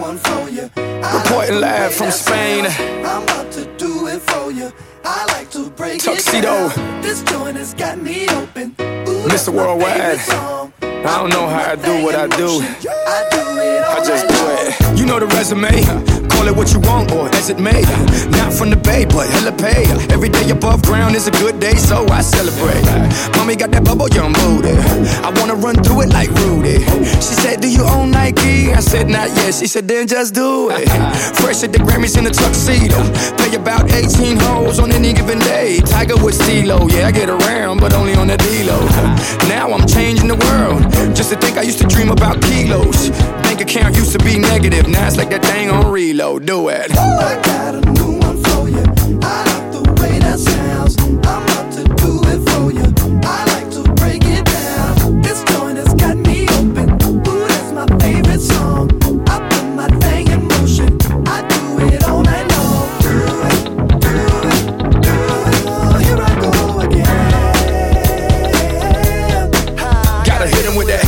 one for you. Reporting live from Spain. I'm about to do it for you. I like to break Tuxedo. it down. This joint has got me open. Ooh, Mr. Worldwide. I don't know how I do what I do. I just do it. You know the resume. Call it what you want or as it may. Not from the Bay, but hella pay. Every day above ground is a good day, so I celebrate. Mommy got that bubble young booty. I wanna run through it like Rudy. She said, do you own Nike? I said, not yet. She said, then just do it. Fresh at the Grammys in a tuxedo. Play about 18 holes on any given day. Tiger with Stilo. Yeah, I get around, but only on the D-Lo. Now I'm changing the world. Just to think I used to dream about kilos. Bank account used to be negative. Now it's like that thing on reload. Do it. I got a new one for you. I like the way that sounds. I'm about to do it for you. I like to break it down. This joint has got me open. Ooh, that's my favorite song. I put my thing in motion. I do it all night long. Do it, do it, do it. Here I go again. Gotta hit him with that.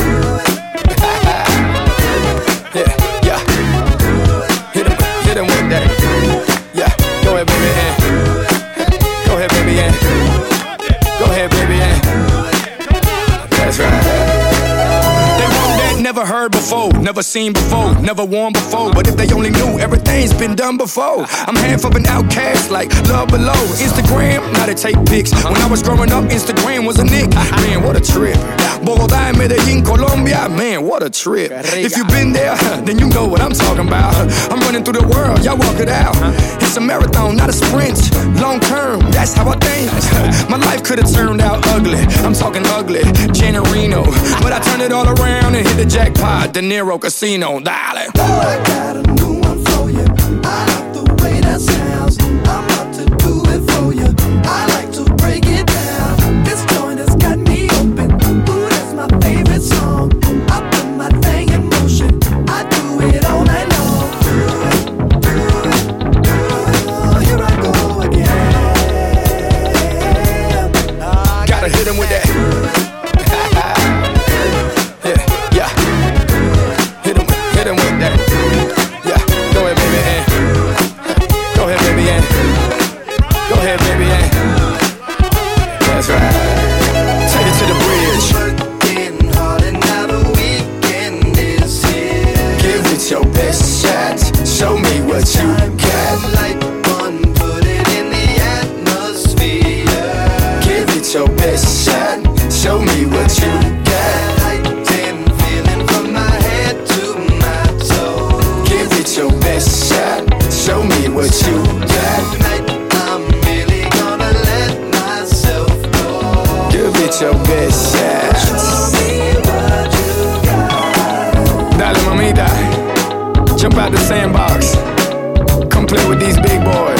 Yeah, yeah. Hit him with that. Yeah, go ahead, baby, go ahead, baby, go ahead, baby, that's right. They want that never heard before, never seen before, never worn before. But if they only knew, everything's been done before. I'm half of an outcast like Love Below. Instagram, now they take pics. When I was growing up, Instagram was a nick. Man, what a trip. Bogotá and Medellín, Colombia, man, what a trip. If you've been there, then you know what I'm talking about. I'm running through the world, y'all walk it out. It's a marathon, not a sprint. Long term, that's how I think. My life could've turned out ugly. I'm talking ugly, Janarino. But I turned it all around and hit the jackpot. De Niro Casino, dale. I got a new one for you. I like the way that sounds. I'm about to do it for you. I like to break it down. This joint has got me open. Ooh, that's my favorite song. I put my thing in motion. I do it all night long. Do it, do it, do it. Here I go again. Gotta hit him with that. Yeah, yeah. Hit him with that. Yeah, go ahead, baby, go ahead, baby, go ahead, baby, that's right. Take it to the bridge. Working hard and now the weekend is here. Give it your best shot. Show me what you got. Light one, put it in the atmosphere. Give it your best shot. Show me what you got. Heightened feeling from my head to my toes. Give it your best shot. Show me what you got. Tonight I'm really gonna let myself go. Give it your best shot. Show me what you got. Dale, mamita. Jump out the sandbox. Come play with these big boys.